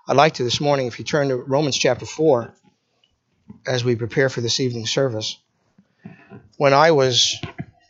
I'd like to this morning, if you turn to Romans chapter 4, as we prepare for this evening service. When I was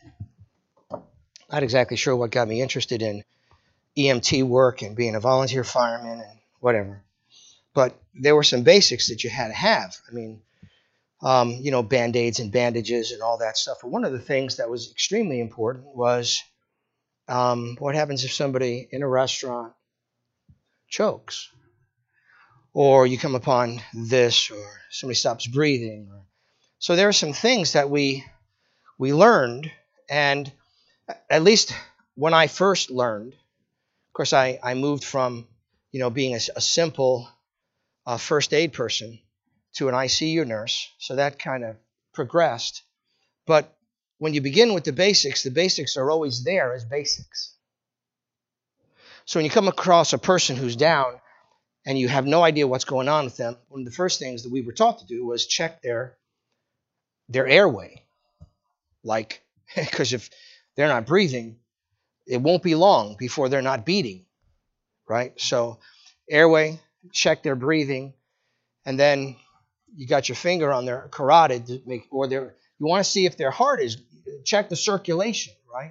not exactly sure what got me interested in EMT work and being a volunteer fireman and whatever, but there were some basics that you had to have. I mean, Band-Aids and bandages and all that stuff. But one of the things that was extremely important was what happens if somebody in a restaurant chokes, or you come upon this, or somebody stops breathing. So there are some things that we learned, and at least when I first learned, of course, I moved from being a simple first aid person to an ICU nurse, so that kind of progressed. But when you begin with the basics are always there as basics. So when you come across a person who's down and you have no idea what's going on with them, one of the first things that we were taught to do was check their airway. Like, because if they're not breathing, it won't be long before they're not beating, right? So airway, check their breathing, and then you got your finger on their carotid to make, you want to see if their heart is, check the circulation, right?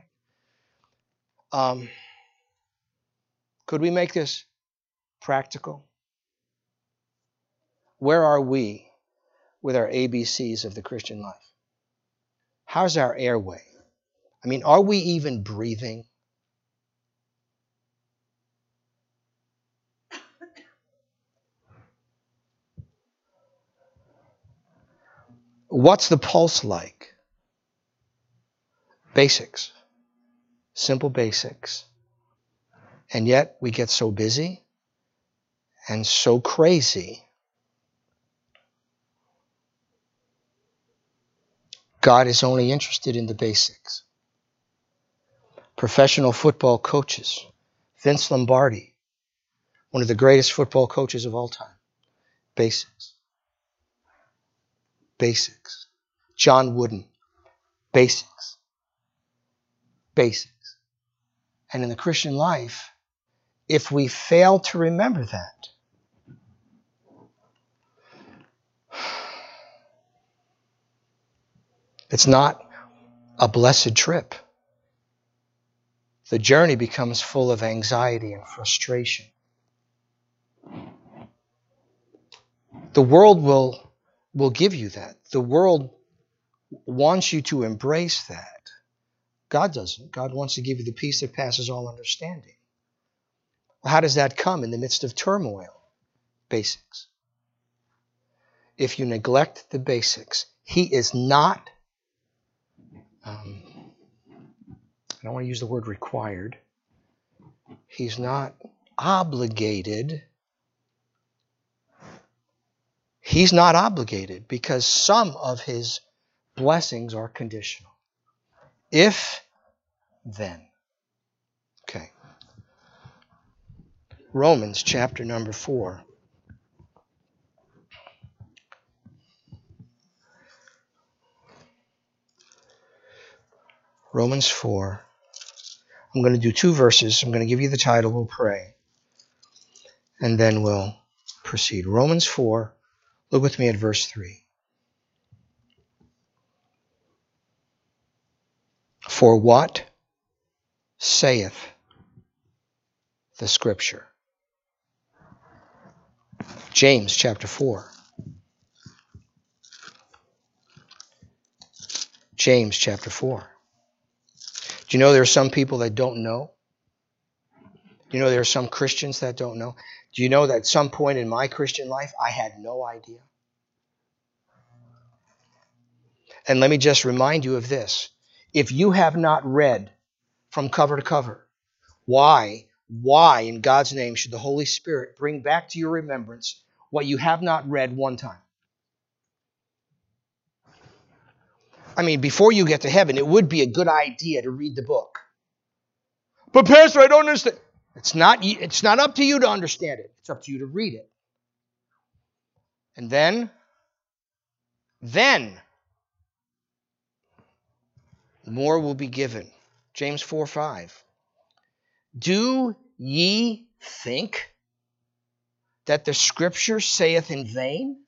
Could we make this practical? Where are we with our ABCs of the Christian life? How's our airway? I mean, are we even breathing? What's the pulse like? Basics. Simple basics. And yet we get so busy and so crazy. God is only interested in the basics. Professional football coaches. Vince Lombardi, one of the greatest football coaches of all time. Basics. Basics. John Wooden. Basics. Basics. And in the Christian life, if we fail to remember that, it's not a blessed trip. The journey becomes full of anxiety and frustration. The world will give you that. The world wants you to embrace that. God doesn't. God wants to give you the peace that passes all understanding. Well, how does that come in the midst of turmoil? Basics. If you neglect the basics, He is not, I don't want to use the word required, He's not obligated. He's not obligated because some of His blessings are conditional. If, then. Okay. Romans chapter number 4. Romans 4. I'm going to do 2 verses. I'm going to give you the title. We'll pray. And then we'll proceed. Romans 4. Look with me at verse 3. For what saith the Scripture? James chapter 4. James chapter 4. Do you know there are some people that don't know? Do you know there are some Christians that don't know? Do you know that at some point in my Christian life, I had no idea? And let me just remind you of this. If you have not read from cover to cover, why in God's name should the Holy Spirit bring back to your remembrance what you have not read one time? I mean, before you get to heaven, it would be a good idea to read the book. But Pastor, I don't understand. It's not up to you to understand it. It's up to you to read it. And then more will be given. James 4:5. Do ye think that the Scripture saith in vain?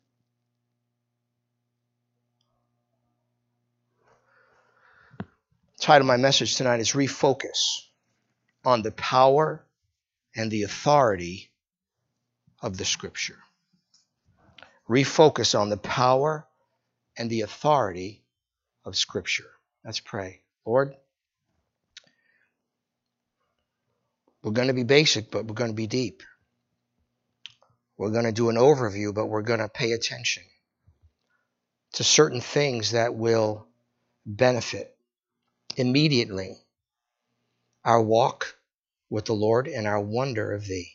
The title of my message tonight is Refocus on the Power and the Authority of the Scripture. Refocus on the power and the authority of Scripture. Let's pray. Lord, we're going to be basic, but we're going to be deep. We're going to do an overview, but we're going to pay attention to certain things that will benefit immediately our walk with the Lord and our wonder of Thee.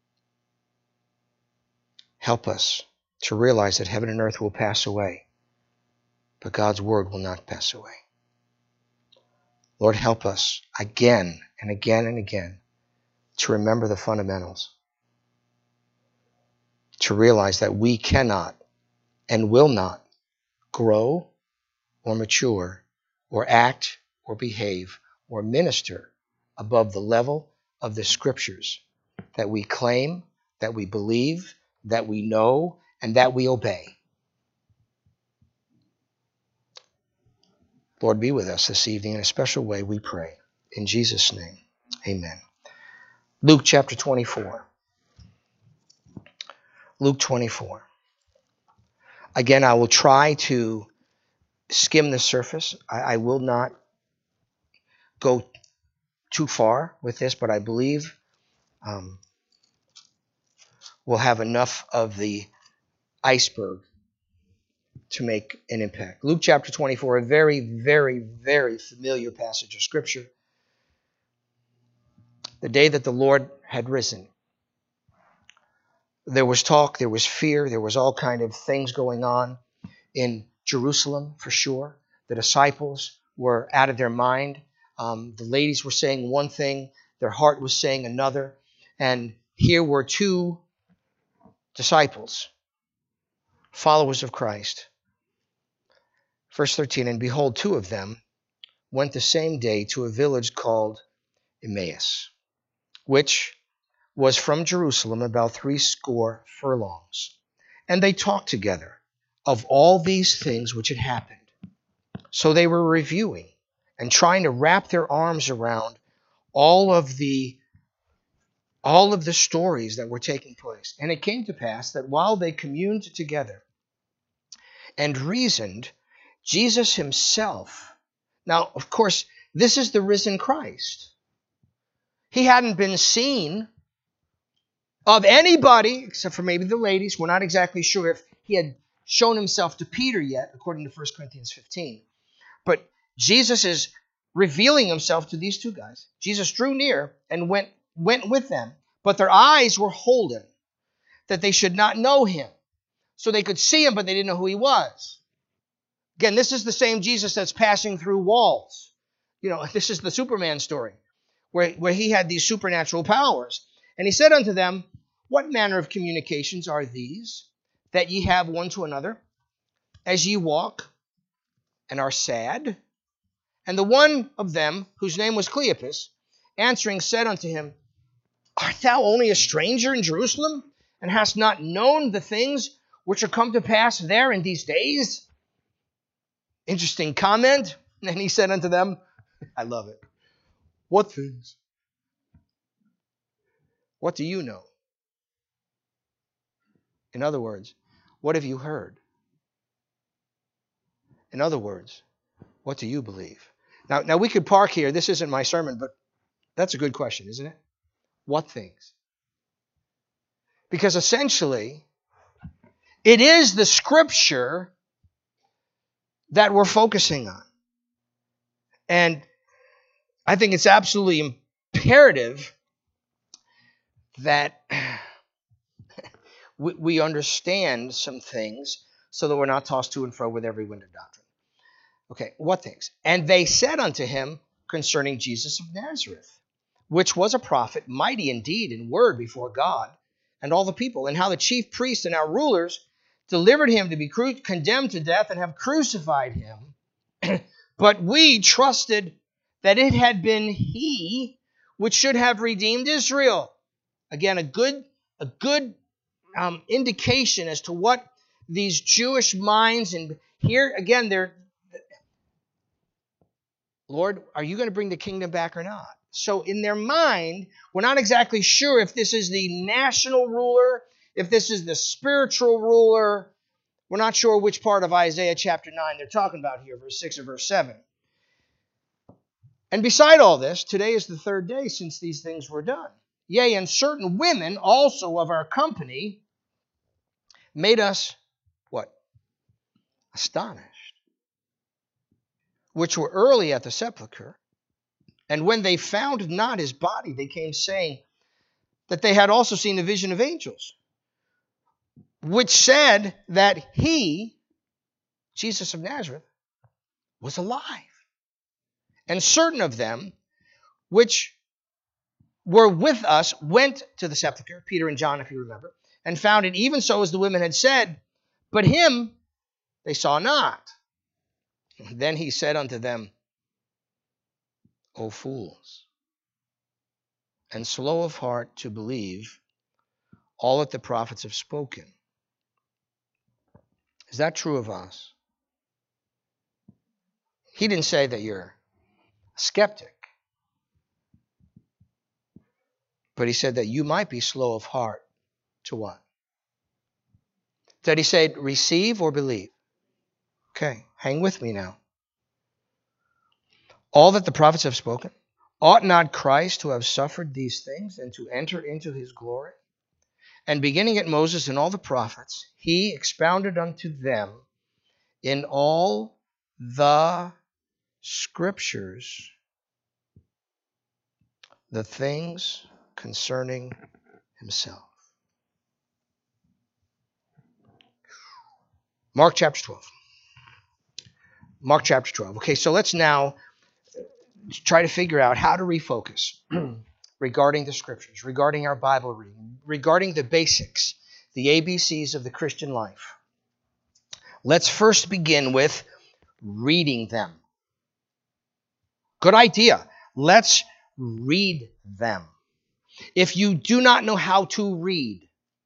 Help us to realize that heaven and earth will pass away, but God's word will not pass away. Lord, help us again and again and again to remember the fundamentals, to realize that we cannot and will not grow or mature or act or behave or minister above the level of the Scriptures that we claim, that we believe, that we know, and that we obey. Lord, be with us this evening in a special way, we pray. In Jesus' name, amen. Luke chapter 24. Luke 24. Again, I will try to skim the surface. I will not go too far with this, but I believe we'll have enough of the iceberg to make an impact. Luke chapter 24, a very, very, very familiar passage of Scripture. The day that the Lord had risen, there was talk, there was fear, there was all kind of things going on in Jerusalem for sure. The disciples were out of their mind. The ladies were saying one thing, their heart was saying another. And here were two disciples, followers of Christ. Verse 13, and behold, two of them went the same day to a village called Emmaus, which was from Jerusalem about 80 furlongs. And they talked together of all these things which had happened. So they were reviewing and trying to wrap their arms around all of the stories that were taking place. And it came to pass that while they communed together and reasoned, Jesus himself, now, of course, this is the risen Christ. He hadn't been seen of anybody, except for maybe the ladies. We're not exactly sure if he had shown himself to Peter yet, according to 1 Corinthians 15. But Jesus is revealing himself to these two guys. Jesus drew near and went with them, but their eyes were holden, that they should not know him. So they could see him, but they didn't know who he was. Again, this is the same Jesus that's passing through walls. You know, this is the Superman story, where he had these supernatural powers. And he said unto them, what manner of communications are these that ye have one to another, as ye walk and are sad? And the one of them, whose name was Cleopas, answering said unto him, art thou only a stranger in Jerusalem, and hast not known the things which are come to pass there in these days? Interesting comment. And he said unto them, I love it. What things? What do you know? In other words, what have you heard? In other words, what do you believe? Now we could park here. This isn't my sermon, but that's a good question, isn't it? What things? Because essentially, it is the Scripture that we're focusing on. And I think it's absolutely imperative that we understand some things so that we're not tossed to and fro with every wind of doctrine. Okay, what things? And they said unto him concerning Jesus of Nazareth, which was a prophet, mighty indeed in word before God and all the people, and how the chief priests and our rulers delivered him to be condemned to death and have crucified him. But we trusted that it had been he which should have redeemed Israel. Again, a good indication as to what these Jewish minds, and here again, they're, Lord, are you going to bring the kingdom back or not? So in their mind, we're not exactly sure if this is the national ruler, if this is the spiritual ruler. We're not sure which part of Isaiah chapter 9 they're talking about here, verse 6 or verse 7. And beside all this, today is the third day since these things were done. Yea, and certain women also of our company made us, what? Astonished. Which were early at the sepulchre. And when they found not his body, they came saying that they had also seen the vision of angels, which said that he, Jesus of Nazareth, was alive. And certain of them, which were with us, went to the sepulchre, Peter and John, if you remember, and found it even so as the women had said, but him they saw not. Then he said unto them, O fools, and slow of heart to believe all that the prophets have spoken. Is that true of us? He didn't say that you're a skeptic, but he said that you might be slow of heart to what? Did he say receive or believe? Okay, hang with me now. All that the prophets have spoken, ought not Christ to have suffered these things and to enter into his glory? And beginning at Moses and all the prophets, he expounded unto them in all the scriptures the things concerning himself. Mark chapter 12. Mark chapter 12. Okay, so let's now try to figure out how to refocus regarding the scriptures, regarding our Bible reading, regarding the basics, the ABCs of the Christian life. Let's first begin with reading them. Good idea. Let's read them. If you do not know how to read,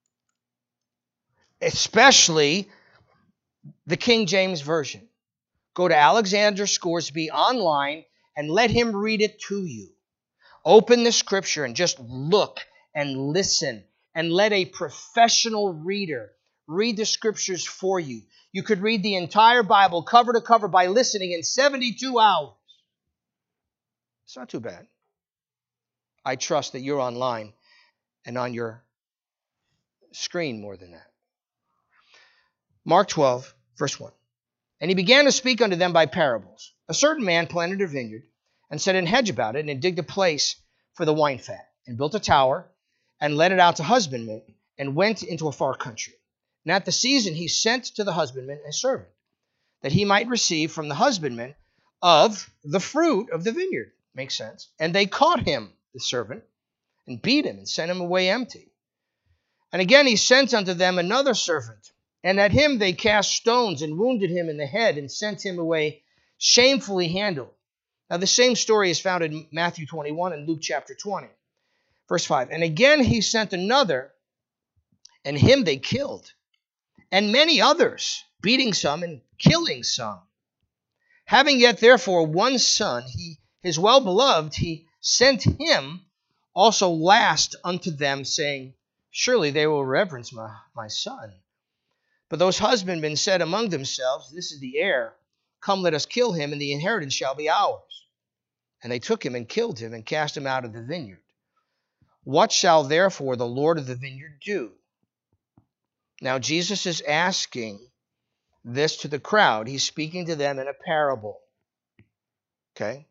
especially the King James Version, go to Alexander Scoresby online and let him read it to you. Open the scripture and just look and listen and let a professional reader read the scriptures for you. You could read the entire Bible cover to cover by listening in 72 hours. It's not too bad. I trust that you're online and on your screen more than that. Mark 12, verse 1. And he began to speak unto them by parables. A certain man planted a vineyard, and set an hedge about it, and digged a place for the wine fat, and built a tower, and let it out to husbandmen, and went into a far country. And at the season he sent to the husbandman a servant, that he might receive from the husbandman of the fruit of the vineyard. Makes sense. And they caught him, the servant, and beat him, and sent him away empty. And again he sent unto them another servant, and at him they cast stones, and wounded him in the head, and sent him away shamefully handled. Now the same story is found in Matthew 21 and Luke chapter 20. Verse 5, and again he sent another, and him they killed, and many others, beating some and killing some. Having yet therefore one son, his well-beloved, he sent him also last unto them, saying, surely they will reverence my son. But those husbandmen said among themselves, this is the heir. Come, let us kill him, and the inheritance shall be ours. And they took him and killed him, and cast him out of the vineyard. What shall therefore the Lord of the vineyard do? Now Jesus is asking this to the crowd. He's speaking to them in a parable. Okay?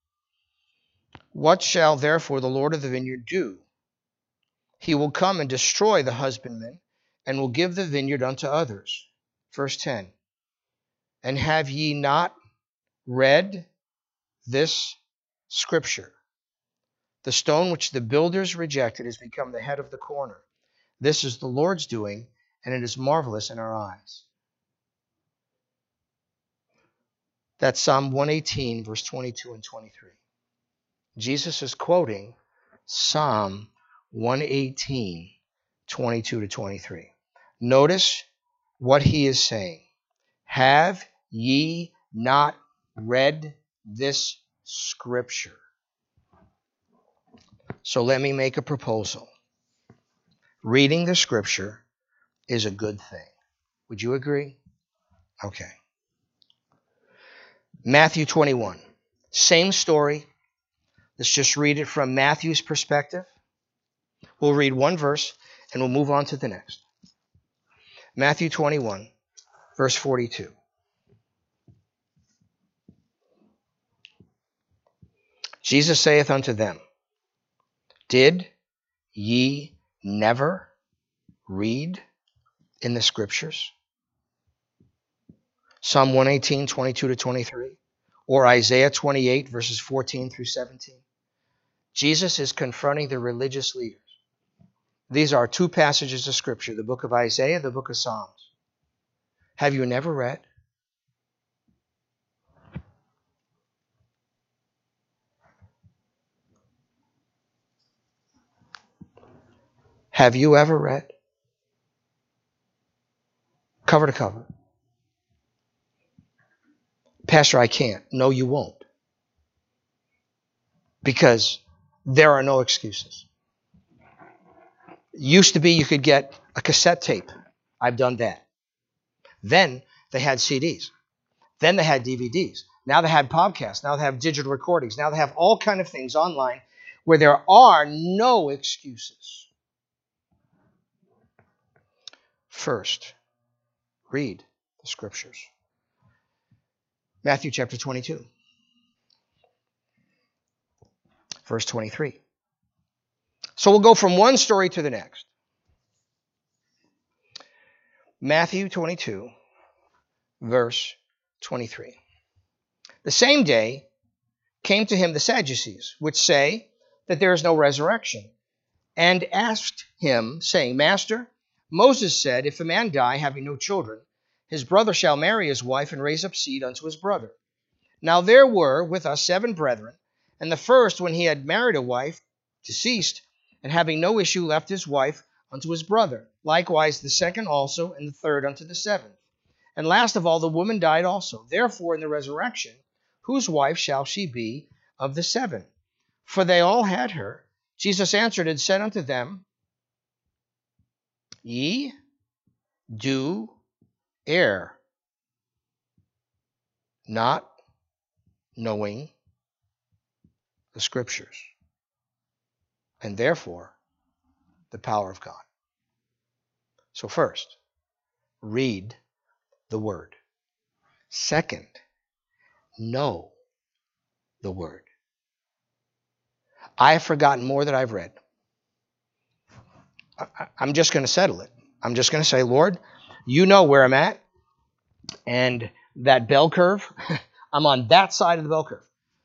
What shall therefore the Lord of the vineyard do? He will come and destroy the husbandmen, and will give the vineyard unto others. Verse 10. And have ye not read this scripture? The stone which the builders rejected has become the head of the corner. This is the Lord's doing, and it is marvelous in our eyes. That's Psalm 118, verse 22 and 23. Jesus is quoting Psalm 118, 22 to 23. Notice what he is saying. Have ye not read this scripture? So let me make a proposal. Reading the scripture is a good thing. Would you agree? Okay. Matthew 21. Same story. Let's just read it from Matthew's perspective. We'll read one verse and we'll move on to the next. Matthew 21, verse 42. Jesus saith unto them, Did ye never read in the scriptures? Psalm 118, 22 to 23. Or Isaiah 28, verses 14 through 17. Jesus is confronting the religious leaders. These are two passages of scripture, the book of Isaiah, the book of Psalms. Have you never read? Have you ever read? Cover to cover. Pastor, I can't. No, you won't. Because there are no excuses. Used to be you could get a cassette tape. I've done that. Then they had CDs. Then they had DVDs. Now they have podcasts. Now they have digital recordings. Now they have all kinds of things online where there are no excuses. First, read the scriptures. Matthew chapter 22, verse 23. So we'll go from one story to the next. Matthew 22, verse 23. The same day came to him the Sadducees, which say that there is no resurrection, and asked him, saying, Master, Moses said, if a man die having no children, his brother shall marry his wife and raise up seed unto his brother. Now there were with us 7 brethren, and the first, when he had married a wife, deceased, and having no issue left his wife unto his brother. Likewise the second also, and the third unto the 7th. And last of all the woman died also. Therefore in the resurrection, whose wife shall she be of the 7? For they all had her. Jesus answered and said unto them, Ye do err, not knowing the scriptures, and therefore the power of God. So first, read the word. Second, know the word. I have forgotten more than I've read. I'm just going to settle it. I'm just going to say, Lord, you know where I'm at, and that bell curve, I'm on that side of the bell curve.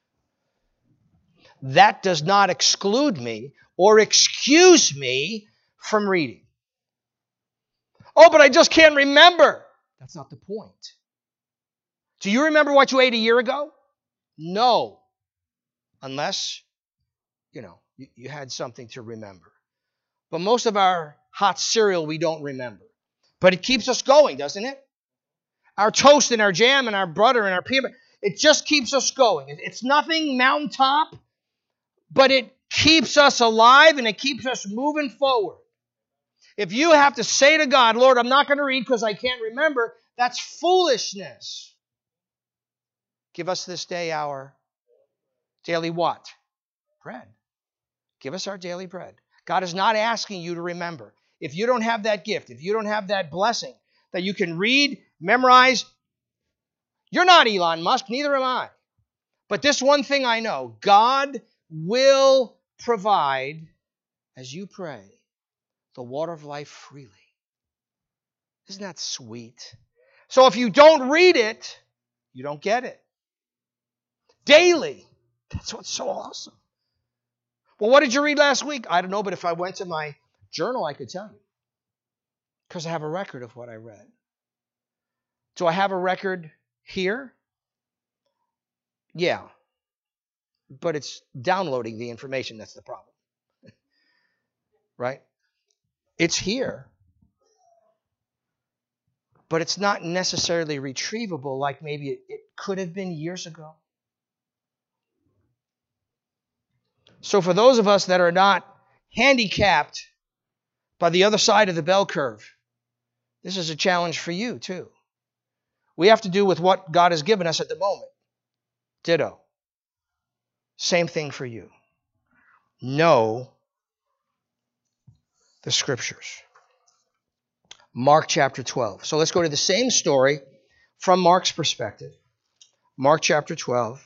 That does not exclude me or excuse me from reading. Oh, but I just can't remember. That's not the point. Do you remember what you ate a year ago? No. Unless, you had something to remember. But most of our hot cereal we don't remember. But it keeps us going, doesn't it? Our toast and our jam and our butter and our peanut butter, it just keeps us going. It's nothing mountaintop, but it keeps us alive and it keeps us moving forward. If you have to say to God, Lord, I'm not going to read because I can't remember, that's foolishness. Give us this day our daily what? Bread. Give us our daily bread. God is not asking you to remember. If you don't have that gift, if you don't have that blessing that you can read, memorize, you're not Elon Musk, neither am I. But this one thing I know, God will provide, as you pray, the water of life freely. Isn't that sweet? So if you don't read it, you don't get it. Daily. That's what's so awesome. Well, what did you read last week? I don't know, but if I went to my journal, I could tell you. Because I have a record of what I read. Do I have a record here? Yeah. But it's downloading the information that's the problem. Right? It's here. But it's not necessarily retrievable like maybe it could have been years ago. So for those of us that are not handicapped by the other side of the bell curve, this is a challenge for you too. We have to do with what God has given us at the moment. Ditto. Same thing for you. Know the Scriptures. Mark chapter 12. So let's go to the same story from Mark's perspective. Mark chapter 12.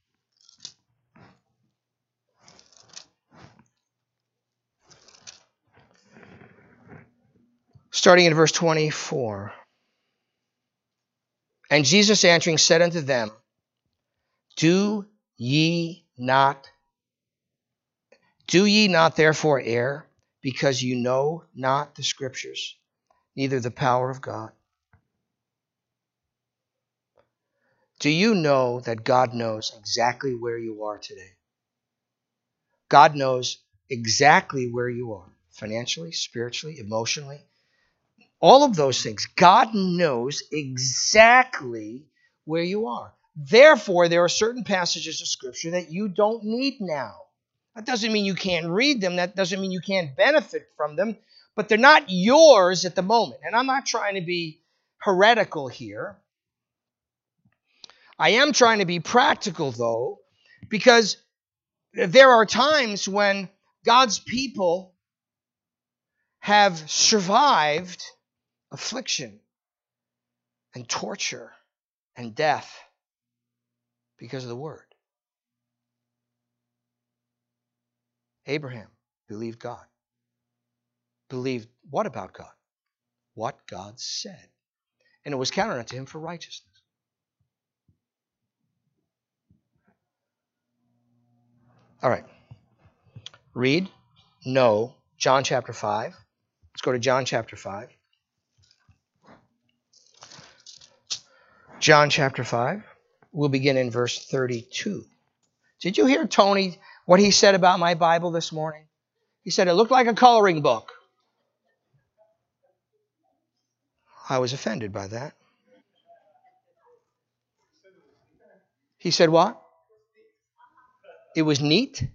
Starting in verse 24. And Jesus answering said unto them, Do ye not therefore err, because you know not the Scriptures, neither the power of God? Do you know that God knows exactly where you are today? God knows exactly where you are, financially, spiritually, emotionally, all of those things. God knows exactly where you are. Therefore, there are certain passages of Scripture that you don't need now. That doesn't mean you can't read them. That doesn't mean you can't benefit from them. But they're not yours at the moment. And I'm not trying to be heretical here. I am trying to be practical, though, because there are times when God's people have survived affliction and torture and death because of the Word. Abraham believed God. Believed what about God? What God said. And it was counted unto him for righteousness. All right. Read, know, John chapter 5. Let's go to John chapter 5. John chapter 5. We'll begin in verse 32. Did you hear Tony, what he said about my Bible this morning? He said it looked like a coloring book. I was offended by that. He said what? It was neat?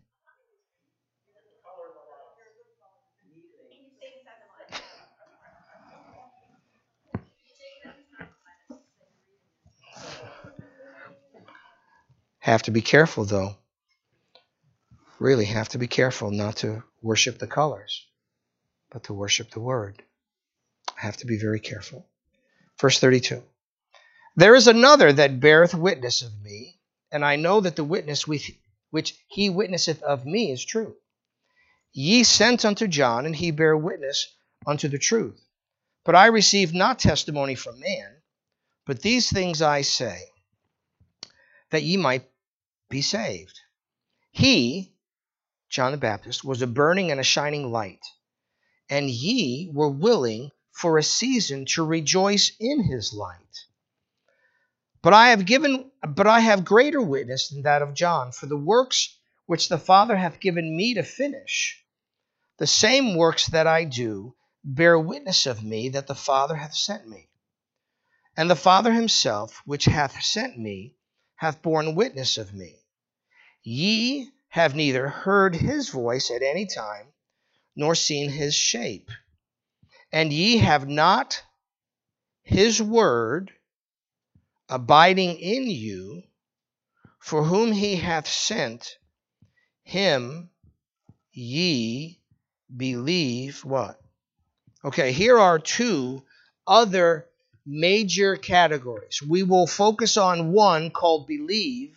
Have to be careful, though. Really have to be careful not to worship the colors, but to worship the Word. Have to be very careful. Verse 32. There is another that beareth witness of me, and I know that the witness which he witnesseth of me is true. Ye sent unto John, and he bare witness unto the truth. But I received not testimony from man, but these things I say, that ye might be saved. He, John the Baptist, was a burning and a shining light, and ye were willing for a season to rejoice in his light. But I have greater witness than that of John, for the works which the Father hath given me to finish, the same works that I do, bear witness of me that the Father hath sent me. And the Father himself, which hath sent me, hath borne witness of me. Ye have neither heard his voice at any time, nor seen his shape. And ye have not his word abiding in you, for whom he hath sent, him ye believe what? Okay, here are two other major categories. We will focus on one called believe,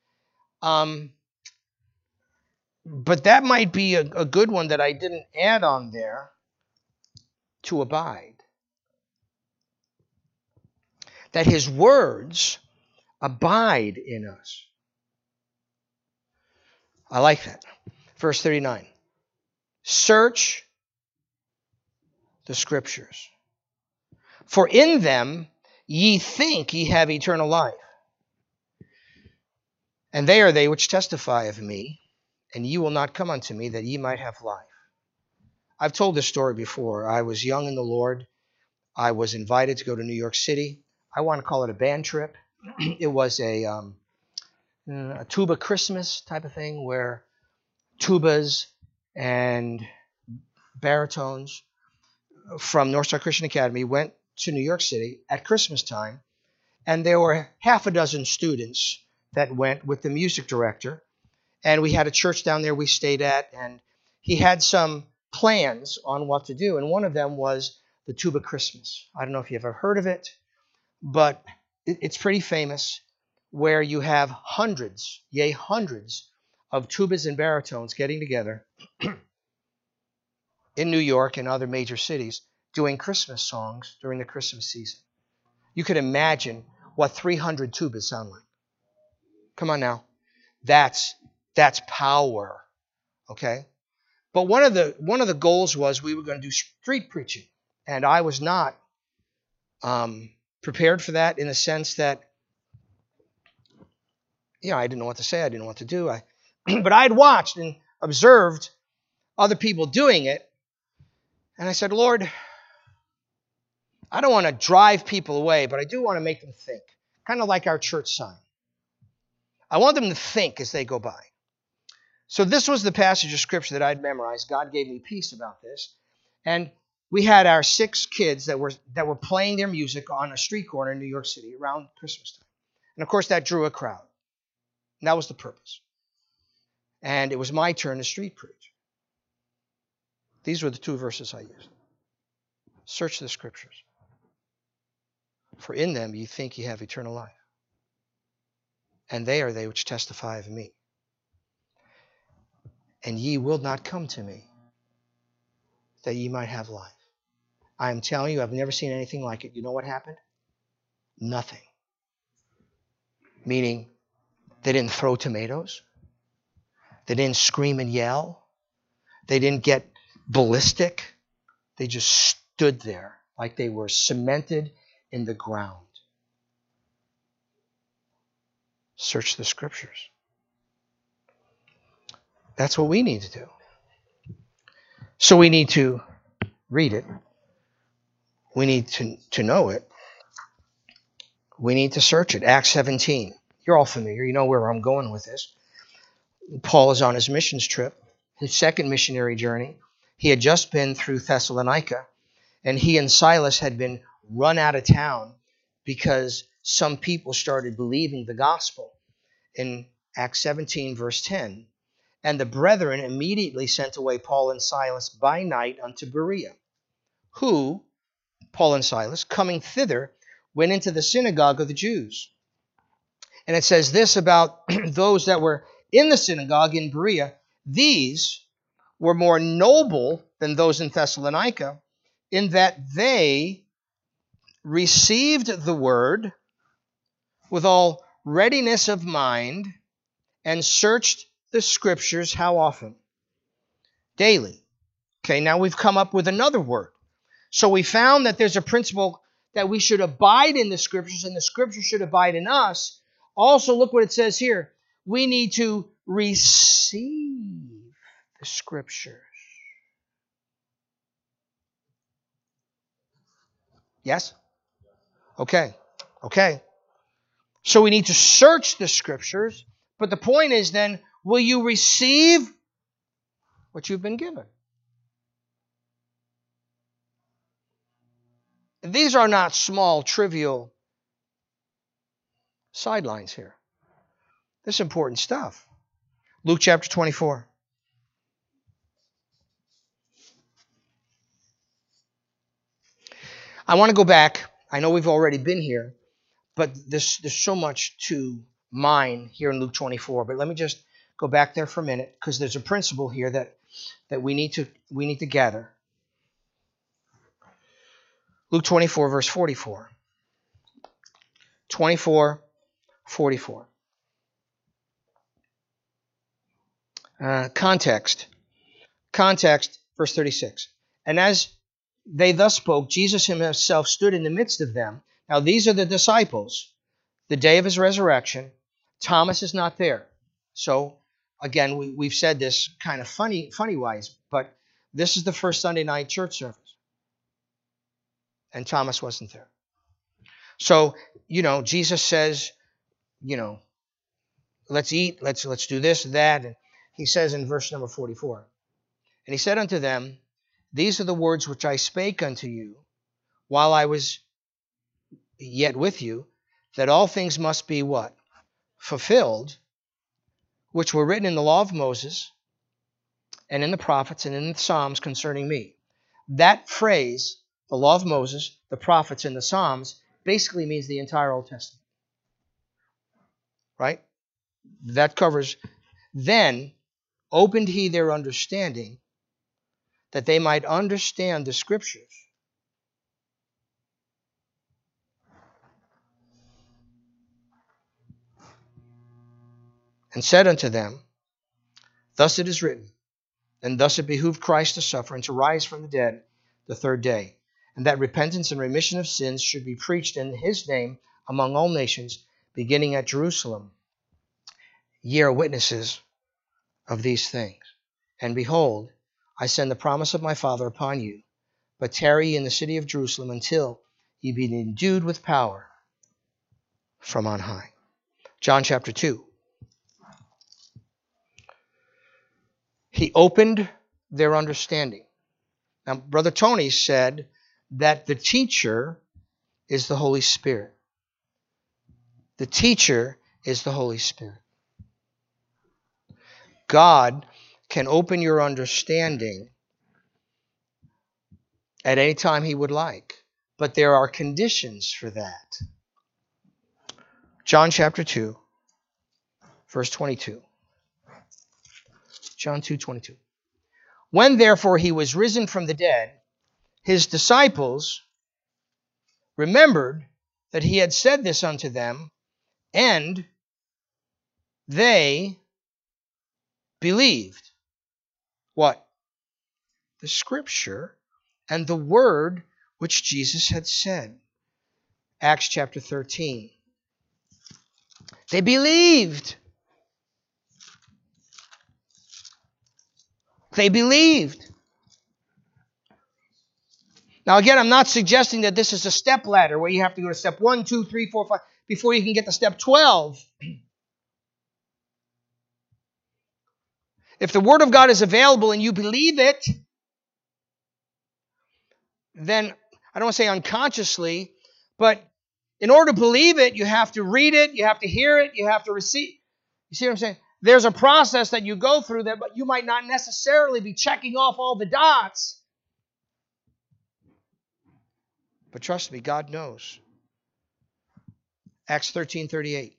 but that might be a good one that I didn't add on there, to abide. That his words abide in us. I like that. Verse 39. Search the Scriptures, for in them ye think ye have eternal life. And they are they which testify of me, and ye will not come unto me that ye might have life. I've told this story before. I was young in the Lord. I was invited to go to New York City. I want to call it a band trip. It was a tuba Christmas type of thing where tubas and baritones from North Star Christian Academy went to New York City at Christmas time, and there were half a dozen students that went with the music director, and we had a church down there we stayed at, and he had some plans on what to do, and one of them was the Tuba Christmas. I don't know if you've ever heard of it, but it's pretty famous, where you have hundreds of tubas and baritones getting together in New York and other major cities doing Christmas songs during the Christmas season. You could imagine what 300 tubas sound like. Come on now. That's power. Okay? But one of the goals was we were going to do street preaching. And I was not prepared for that in the sense that, I didn't know what to say. I didn't know what to do. But I had watched and observed other people doing it. And I said, Lord, I don't want to drive people away, but I do want to make them think. Kind of like our church sign. I want them to think as they go by. So this was the passage of Scripture that I'd memorized. God gave me peace about this. And we had our 6 kids that were playing their music on a street corner in New York City around Christmas time. And of course that drew a crowd. And that was the purpose. And it was my turn to street preach. These were the 2 verses I used. Search the Scriptures, for in them ye think ye have eternal life. And they are they which testify of me. And ye will not come to me, that ye might have life. I am telling you, I've never seen anything like it. You know what happened? Nothing. Meaning, they didn't throw tomatoes. They didn't scream and yell. They didn't get ballistic. They just stood there like they were cemented in the ground. Search the Scriptures. That's what we need to do. So we need to read it. We need to know it. We need to search it. Acts 17. You're all familiar. You know where I'm going with this. Paul is on his missions trip, his second missionary journey. He had just been through Thessalonica, and he and Silas had been run out of town because some people started believing the gospel. In Acts 17, verse 10, and the brethren immediately sent away Paul and Silas by night unto Berea, who, Paul and Silas, coming thither, went into the synagogue of the Jews. And it says this about those that were in the synagogue in Berea: these were more noble than those in Thessalonica, in that they received the word with all readiness of mind and searched the Scriptures how often? Daily. Okay, now we've come up with another word. So we found that there's a principle that we should abide in the Scriptures and the Scriptures should abide in us. Also, look what it says here. We need to receive the Scriptures. Yes? Okay. So we need to search the Scriptures, but the point is then, will you receive what you've been given? These are not small, trivial sidelines here. This is important stuff. Luke chapter 24. I want to go back. I know we've already been here, but there's so much to mine here in Luke 24. But let me just go back there for a minute, because there's a principle here that we need to gather. Luke 24, verse 44. 24:44. Context, verse 36. And as they thus spoke, Jesus himself stood in the midst of them. Now these are the disciples. The day of his resurrection. Thomas is not there. So, again, we've said this kind of funny wise, but This is the first Sunday night church service. And Thomas wasn't there. So, Jesus says, let's eat, let's do this, that. And he says in verse number 44, and he said unto them, these are the words which I spake unto you while I was yet with you, that all things must be what? Fulfilled, which were written in the law of Moses and in the prophets and in the Psalms concerning me. That phrase, the law of Moses, the prophets, and the Psalms, basically means the entire Old Testament. Right? That covers, then opened he their understanding that they might understand the Scriptures. And said unto them, thus it is written, and thus it behooved Christ to suffer and to rise from the dead the third day, and that repentance and remission of sins should be preached in his name among all nations, beginning at Jerusalem. Ye are witnesses of these things. And behold, I send the promise of my Father upon you, but tarry in the city of Jerusalem until ye be endued with power from on high. John chapter 2. He opened their understanding. Now, Brother Tony said that the teacher is the Holy Spirit. The teacher is the Holy Spirit. God can open your understanding at any time he would like, but there are conditions for that. John chapter 2, verse 22. John 2:22. When therefore he was risen from the dead, his disciples remembered that he had said this unto them, and they believed. What? The Scripture and the word which Jesus had said. Acts chapter 13. They believed. They believed. Now again, I'm not suggesting that this is a step ladder where you have to go to step 1, 2, 3, 4, 5 before you can get to step 12. If the Word of God is available and you believe it, then, I don't want to say unconsciously, but in order to believe it, you have to read it, you have to hear it, you have to receive. You see what I'm saying? There's a process that you go through there, but you might not necessarily be checking off all the dots. But trust me, God knows. Acts 13:38.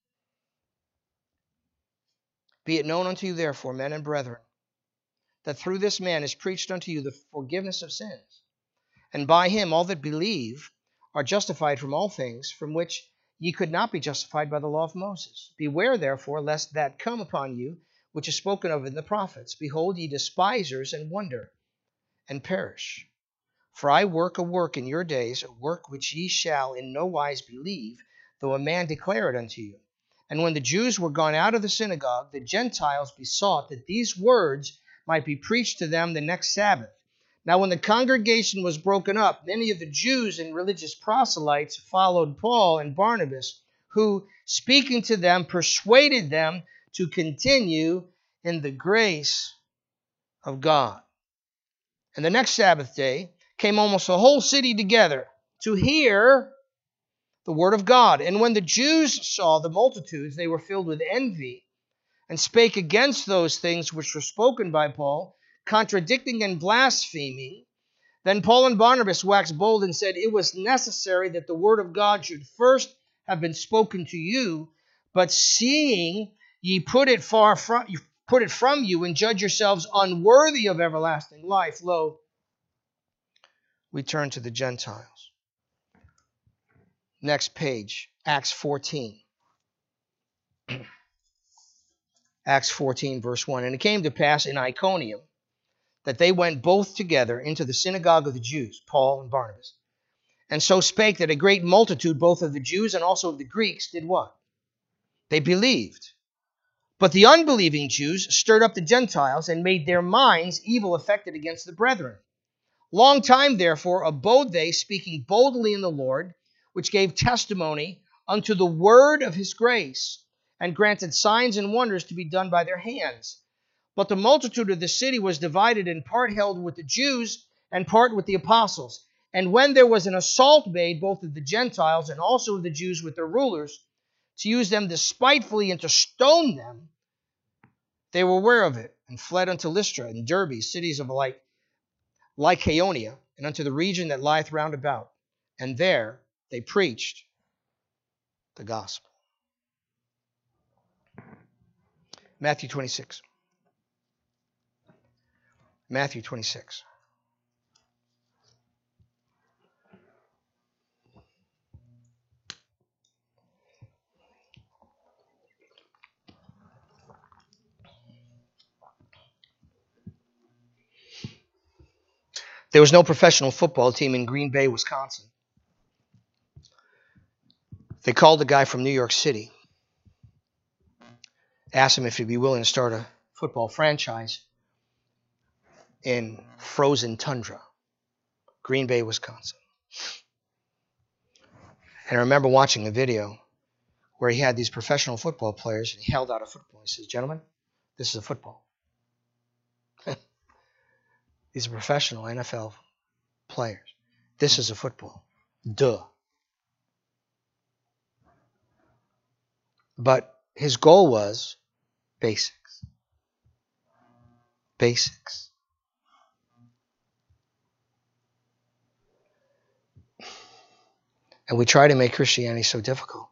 Be it known unto you, therefore, men and brethren, that through this man is preached unto you the forgiveness of sins. And by him all that believe are justified from all things from which ye could not be justified by the law of Moses. Beware, therefore, lest that come upon you, which is spoken of in the prophets. Behold, ye despisers, and wonder, and perish. For I work a work in your days, a work which ye shall in no wise believe, though a man declare it unto you. And when the Jews were gone out of the synagogue, the Gentiles besought that these words might be preached to them the next Sabbath. Now when the congregation was broken up, many of the Jews and religious proselytes followed Paul and Barnabas, who, speaking to them, persuaded them to continue in the grace of God. And the next Sabbath day came almost the whole city together to hear the word of God. And when the Jews saw the multitudes, they were filled with envy and spake against those things which were spoken by Paul, contradicting and blaspheming. Then Paul and Barnabas waxed bold and said, it was necessary that the word of God should first have been spoken to you, but seeing ye put it from you and judge yourselves unworthy of everlasting life, lo, we turn to the Gentiles. Next page, Acts 14. Acts 14, verse 1. And it came to pass in Iconium that they went both together into the synagogue of the Jews, Paul and Barnabas, and so spake that a great multitude, both of the Jews and also of the Greeks, did what? They believed. But the unbelieving Jews stirred up the Gentiles and made their minds evil affected against the brethren. Long time, therefore, abode they, speaking boldly in the Lord, which gave testimony unto the word of his grace, and granted signs and wonders to be done by their hands. But the multitude of the city was divided, in part held with the Jews, and part with the apostles. And when there was an assault made, both of the Gentiles and also of the Jews with their rulers, to use them despitefully and to stone them, they were aware of it, and fled unto Lystra and Derbe, cities of Lycaonia, and unto the region that lieth round about. And there they preached the gospel. Matthew 26. Matthew 26. There was no professional football team in Green Bay, Wisconsin. They called a guy from New York City, asked him if he'd be willing to start a football franchise in frozen tundra, Green Bay, Wisconsin. And I remember watching a video where he had these professional football players, and he held out a football. He says, "Gentlemen, this is a football." These are professional NFL players. This is a football. Duh. But his goal was basics. Basics. And we try to make Christianity so difficult.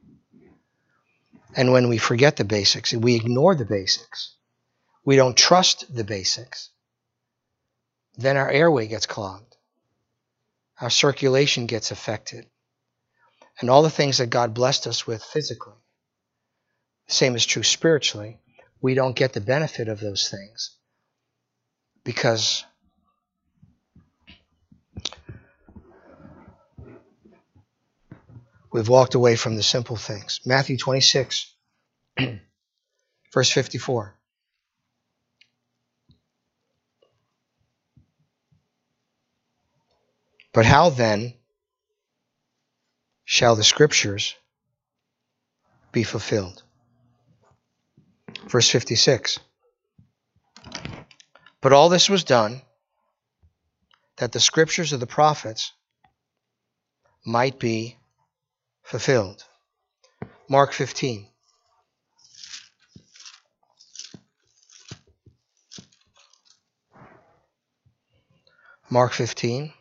And when we forget the basics, and we ignore the basics, we don't trust the basics, then our airway gets clogged. Our circulation gets affected. And all the things that God blessed us with physically, the same is true spiritually, we don't get the benefit of those things because we've walked away from the simple things. Matthew 26, verse 54. But how then shall the scriptures be fulfilled? Verse 56. But all this was done that the scriptures of the prophets might be fulfilled. Mark 15. Mark 15.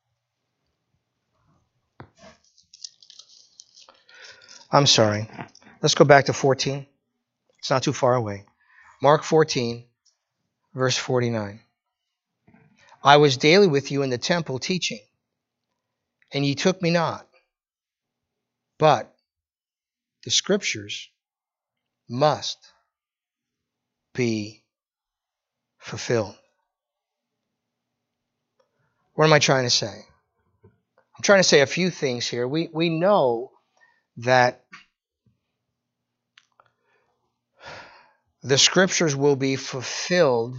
I'm sorry. Let's go back to 14. It's not too far away. Mark 14, verse 49. I was daily with you in the temple teaching, and ye took me not. But the scriptures must be fulfilled. What am I trying to say? I'm trying to say a few things here. We know that the scriptures will be fulfilled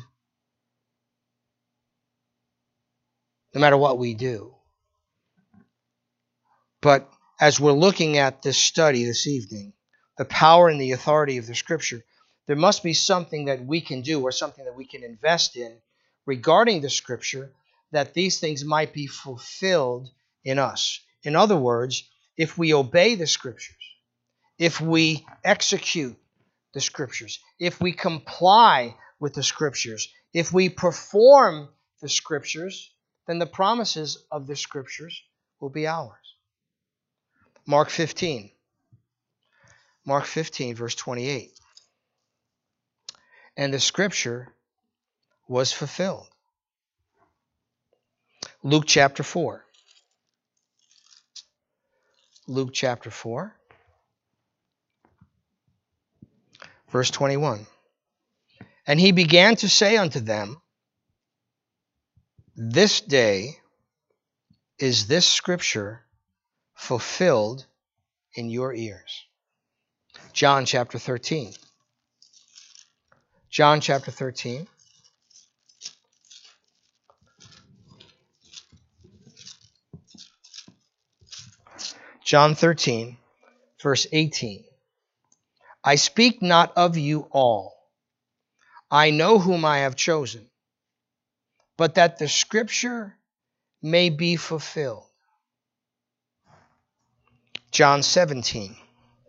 no matter what we do. But as we're looking at this study this evening, the power and the authority of the scripture, there must be something that we can do or something that we can invest in regarding the scripture that these things might be fulfilled in us. In other words, if we obey the scriptures, if we execute the scriptures, if we comply with the scriptures, if we perform the scriptures, then the promises of the scriptures will be ours. Mark 15. Mark 15, verse 28. And the scripture was fulfilled. Luke chapter 4. Luke chapter 4. Verse 21. And he began to say unto them, this day is this scripture fulfilled in your ears. John chapter 13. John chapter 13. John 13, verse 18. I speak not of you all. I know whom I have chosen, but that the scripture may be fulfilled. John 17.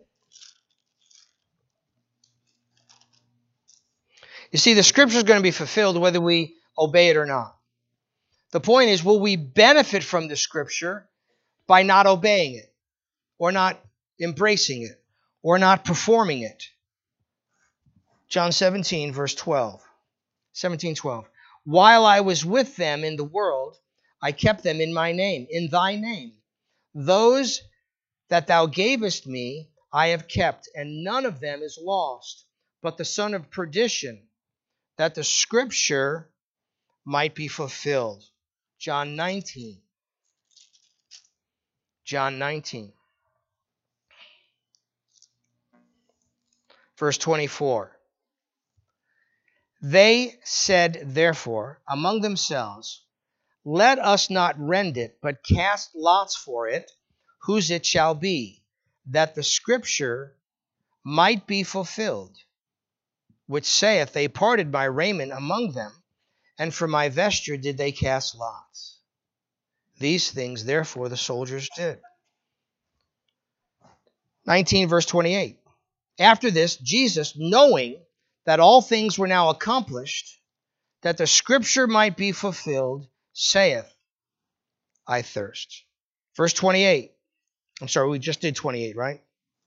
You see, the scripture is going to be fulfilled whether we obey it or not. The point is, will we benefit from the scripture by not obeying it, or not embracing it, or not performing it? John 17, verse 12. 17:12. While I was with them in the world, I kept them in my name, in thy name. Those that thou gavest me, I have kept, and none of them is lost, but the son of perdition, that the scripture might be fulfilled. John 19. John 19. Verse 24. They said, therefore, among themselves, let us not rend it, but cast lots for it, whose it shall be, that the scripture might be fulfilled, which saith, they parted my raiment among them, and for my vesture did they cast lots. These things, therefore, the soldiers did. 19, verse 28. After this, Jesus, knowing that all things were now accomplished, that the scripture might be fulfilled, saith, I thirst. Verse 28. I'm sorry, we just did 28, right?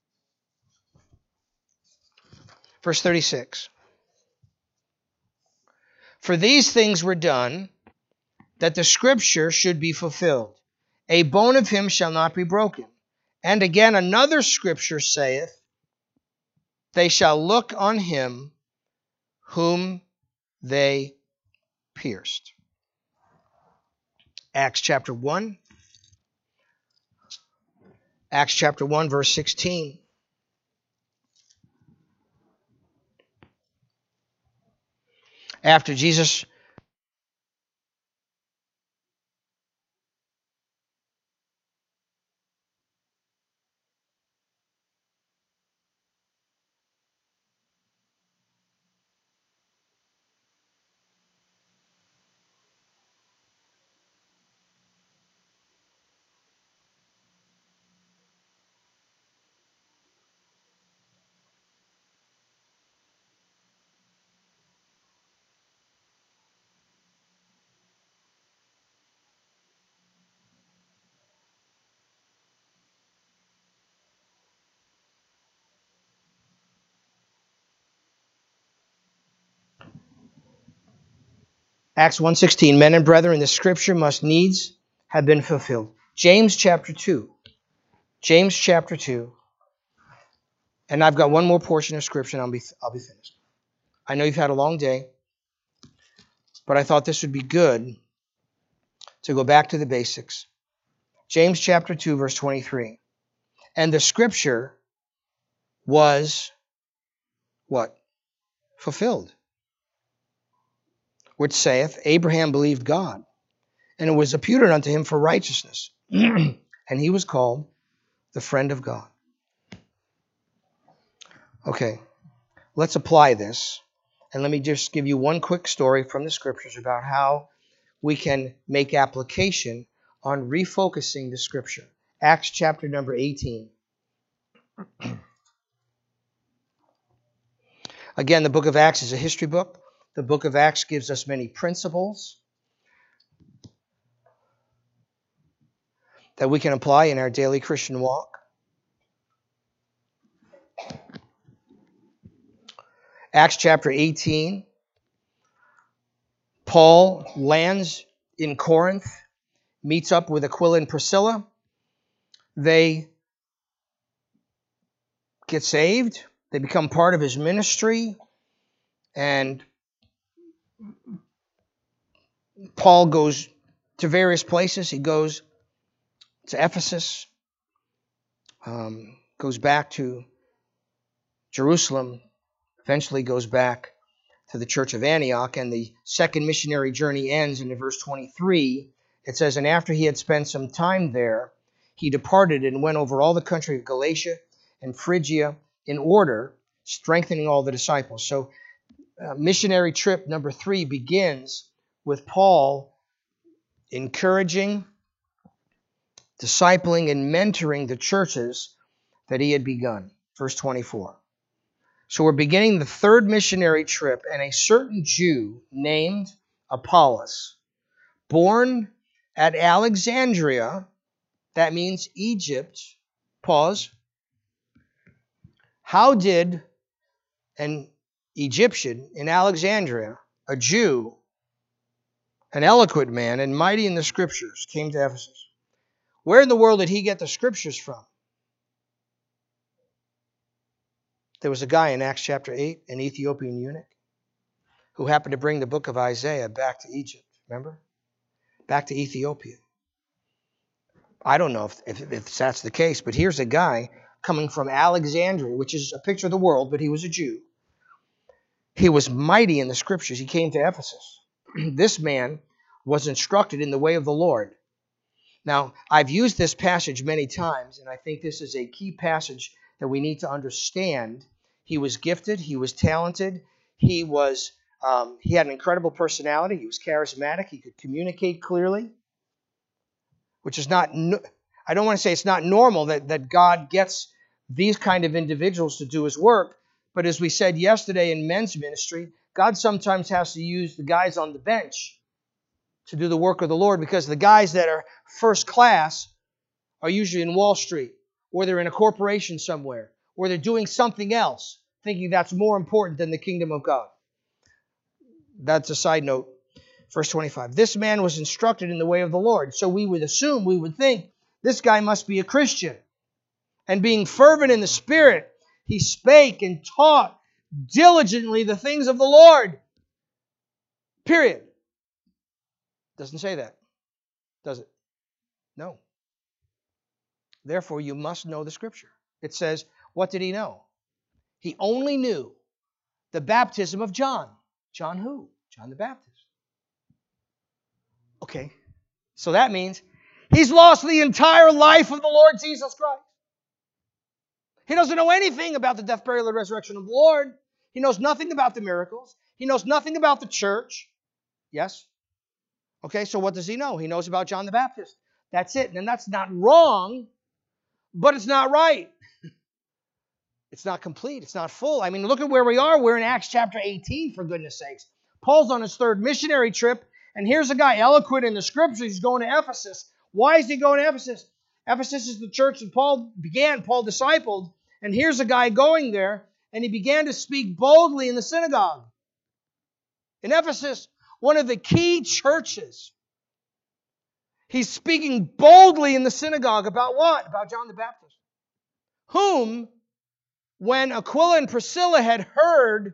Verse 36. For these things were done, that the scripture should be fulfilled. A bone of him shall not be broken. And again another scripture saith, they shall look on him whom they pierced. Acts chapter 1. Acts chapter 1, verse 16. After Jesus Acts 1:16, men and brethren, the scripture must needs have been fulfilled. James chapter 2. James chapter 2. And I've got one more portion of scripture and I'll be finished. I know you've had a long day, but I thought this would be good to go back to the basics. James chapter 2, verse 23. And the scripture was what? Fulfilled. Which saith, Abraham believed God, and it was imputed unto him for righteousness. And he was called the friend of God. Okay, let's apply this. And let me just give you one quick story from the scriptures about how we can make application on refocusing the scripture. Acts chapter number 18. Again, the book of Acts is a history book. The book of Acts gives us many principles that we can apply in our daily Christian walk. Acts chapter 18. Paul lands in Corinth, meets up with Aquila and Priscilla. They get saved. They become part of his ministry. And Paul goes to various places. He goes to Ephesus, goes back to Jerusalem, eventually goes back to the church of Antioch, and the second missionary journey ends in verse 23. It says, and after he had spent some time there, he departed and went over all the country of Galatia and Phrygia in order, strengthening all the disciples. So missionary trip number 3 begins with Paul encouraging, discipling, and mentoring the churches that he had begun. Verse 24. So we're beginning the third missionary trip, and a certain Jew named Apollos, born at Alexandria, that means Egypt. Pause. How did an Egyptian in Alexandria, a Jew, an eloquent man and mighty in the scriptures, came to Ephesus? Where in the world did he get the scriptures from? There was a guy in Acts chapter 8, an Ethiopian eunuch, who happened to bring the book of Isaiah back to Egypt. Remember? Back to Ethiopia. I don't know if that's the case, but here's a guy coming from Alexandria, which is a picture of the world, but he was a Jew. He was mighty in the scriptures. He came to Ephesus. This man was instructed in the way of the Lord. Now, I've used this passage many times, and I think this is a key passage that we need to understand. He was gifted. He was talented. He had an incredible personality. He was charismatic. He could communicate clearly, which is not, I don't want to say it's not normal that God gets these kind of individuals to do his work. But as we said yesterday in men's ministry, God sometimes has to use the guys on the bench to do the work of the Lord, because the guys that are first class are usually in Wall Street, or they're in a corporation somewhere, or they're doing something else, thinking that's more important than the kingdom of God. That's a side note. Verse 25. This man was instructed in the way of the Lord. So we would think, this guy must be a Christian. And being fervent in the Spirit, he spake and taught diligently the things of the Lord. Period. Doesn't say that, does it? No. Therefore, you must know the Scripture. It says, what did he know? He only knew the baptism of John. John who? John the Baptist. Okay, so that means he's lost the entire life of the Lord Jesus Christ. He doesn't know anything about the death, burial, and resurrection of the Lord. He knows nothing about the miracles. He knows nothing about the church. Yes? Okay, so what does he know? He knows about John the Baptist. That's it. And that's not wrong, but it's not right. It's not complete. It's not full. I mean, look at where we are. We're in Acts chapter 18, for goodness sakes. Paul's on his third missionary trip, and here's a guy eloquent in the scriptures. He's going to Ephesus. Why is he going to Ephesus? Ephesus is the church that Paul discipled, and here's a guy going there, and he began to speak boldly in the synagogue. In Ephesus, one of the key churches. He's speaking boldly in the synagogue about what? About John the Baptist. Whom, when Aquila and Priscilla had heard,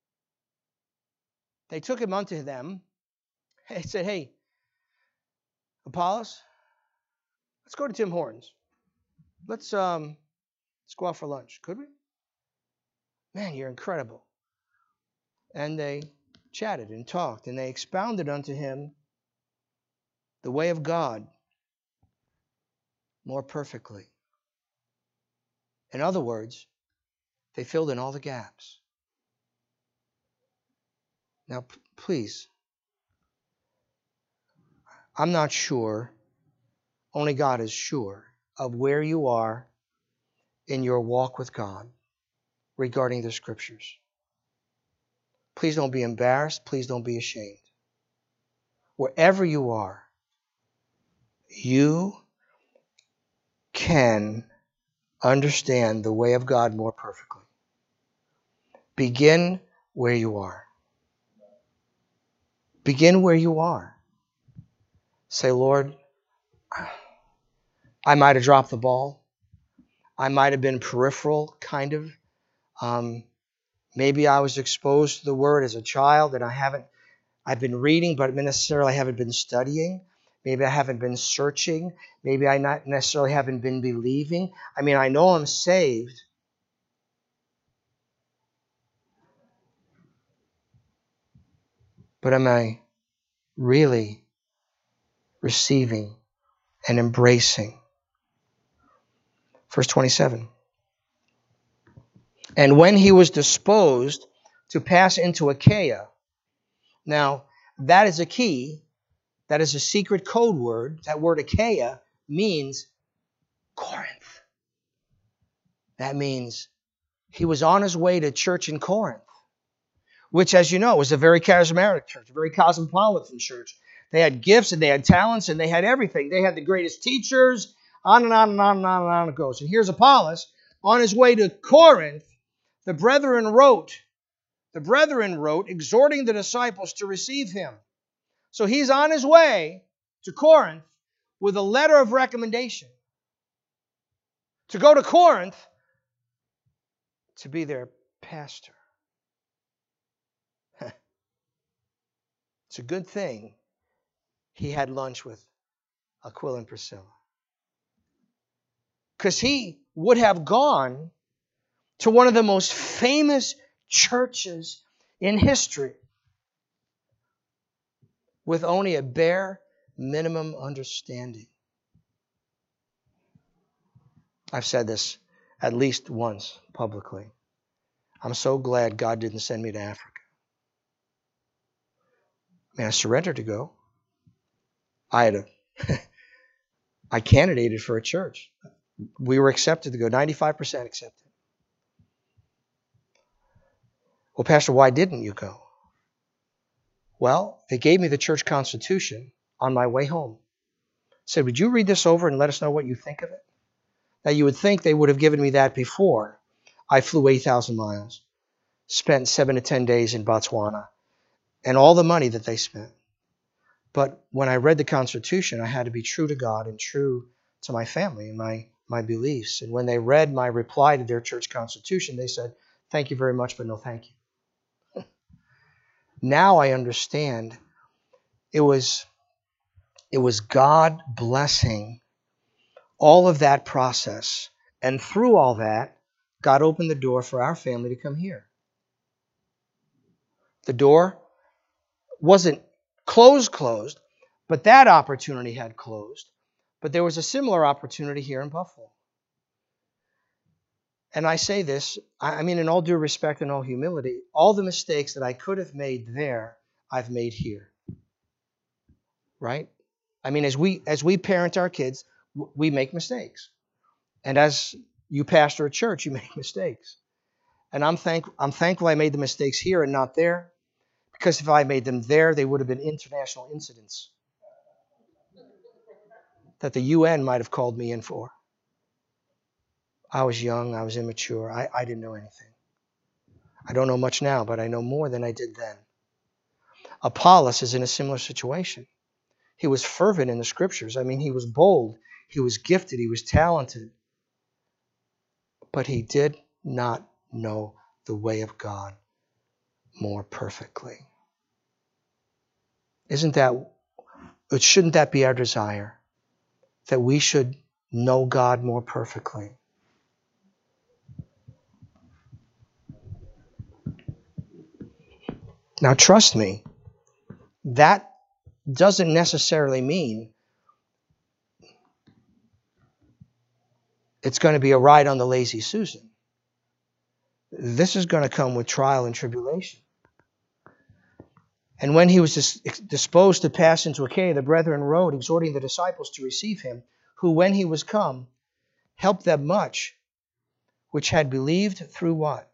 they took him unto them. They said, hey, Apollos, let's go to Tim Hortons. Let's go out for lunch. Could we? Man, you're incredible. And they chatted and talked, and they expounded unto him the way of God more perfectly. In other words, they filled in all the gaps. Now, please, I'm not sure, only God is sure, of where you are in your walk with God regarding the Scriptures. Please don't be embarrassed. Please don't be ashamed. Wherever you are, you can understand the way of God more perfectly. Begin where you are. Begin where you are. Say, Lord, I might have dropped the ball. I might have been peripheral, kind of. Maybe I was exposed to the Word as a child and I've been reading, but necessarily I haven't been studying. Maybe I haven't been searching. Maybe I not necessarily haven't been believing. I mean, I know I'm saved. But am I really receiving and embracing? Verse 27. And when he was disposed to pass into Achaia. Now, that is a key. That is a secret code word. That word Achaia means Corinth. That means he was on his way to church in Corinth, which, as you know, was a very charismatic church, a very cosmopolitan church. They had gifts and they had talents and they had everything. They had the greatest teachers, on and on and on and on and on it goes. And here's Apollos on his way to Corinth. The brethren wrote, exhorting the disciples to receive him. So he's on his way to Corinth with a letter of recommendation to go to Corinth to be their pastor. It's a good thing he had lunch with Aquila and Priscilla, because he would have gone to one of the most famous churches in history with only a bare minimum understanding. I've said this at least once publicly. I'm so glad God didn't send me to Africa. I mean, I surrendered to go. I candidated for a church. We were accepted to go, 95% accepted. Well, Pastor, why didn't you go? Well, they gave me the church constitution on my way home. Said, would you read this over and let us know what you think of it? Now, you would think they would have given me that before I flew 8,000 miles, spent 7 to 10 days in Botswana, and all the money that they spent. But when I read the Constitution, I had to be true to God and true to my family and my beliefs. And when they read my reply to their church constitution, they said, thank you very much, but no thank you. Now I understand it was God blessing all of that process. And through all that, God opened the door for our family to come here. The door wasn't closed, but that opportunity had closed. But there was a similar opportunity here in Buffalo. And I say this, I mean, in all due respect and all humility, all the mistakes that I could have made there, I've made here. Right? I mean, as we parent our kids, we make mistakes. And as you pastor a church, you make mistakes. And I'm thankful I made the mistakes here and not there, because if I made them there, they would have been international incidents that the UN might have called me in for. I was young, I was immature, I didn't know anything. I don't know much now, but I know more than I did then. Apollos is in a similar situation. He was fervent in the scriptures. I mean, he was bold, he was gifted, he was talented. But he did not know the way of God more perfectly. Shouldn't that be our desire? That we should know God more perfectly. Now, trust me, that doesn't necessarily mean it's going to be a ride on the Lazy Susan. This is going to come with trial and tribulation. And when he was disposed to pass into Achaia, the brethren wrote, exhorting the disciples to receive him, who, when he was come, helped them much, which had believed through what?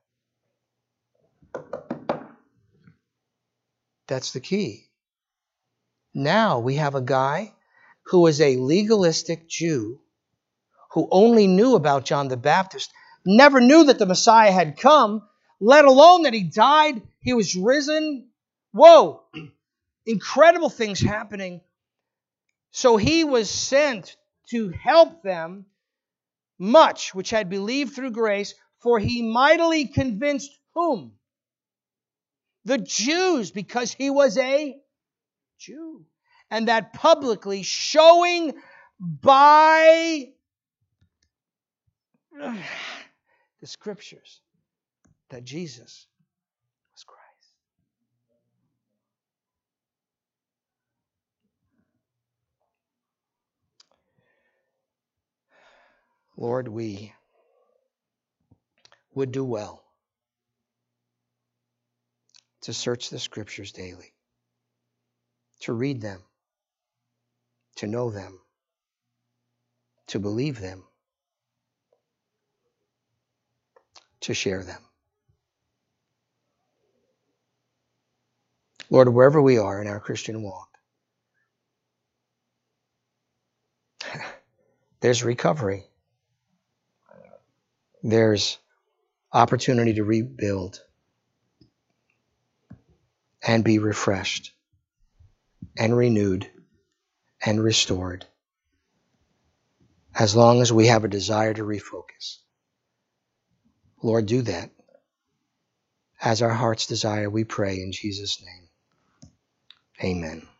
That's the key. Now we have a guy who is a legalistic Jew who only knew about John the Baptist, never knew that the Messiah had come, let alone that he died, he was risen. Whoa! Incredible things happening. So he was sent to help them much, which had believed through grace, for he mightily convinced whom? The Jews, because he was a Jew. And that publicly, showing by the scriptures that Jesus was Christ. Lord, we would do well to search the scriptures daily, to read them, to know them, to believe them, to share them. Lord, wherever we are in our Christian walk, there's recovery. There's opportunity to rebuild and be refreshed and renewed and restored, as long as we have a desire to refocus. Lord, do that. As our heart's desire, we pray in Jesus' name. Amen.